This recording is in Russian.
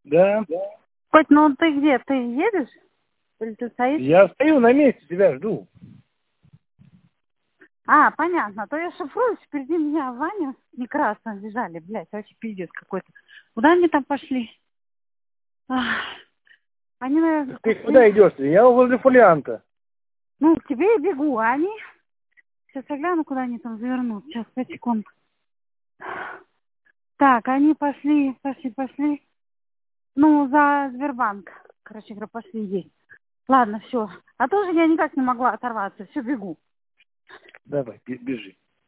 Да. Коть, ну ты где? Ты едешь? Или ты стоишь? Я стою на месте, тебя жду. А, понятно. А то я шифруюсь, впереди меня Ваня с Некрасом бежали, блядь, вообще пиздец какой-то. Куда они там пошли? Ах, они, наверное, Ты пошли. куда идешь? Я возле фолианта. Ну, к тебе и бегу, а они... Сейчас я гляну, куда они там завернут. Сейчас, 5 секунд. Так, они пошли. Ну, за Сбербанк. Короче говоря, пошли здесь. Ладно, все. А тоже я никак не могла оторваться. Все, бегу. Давай, бежи.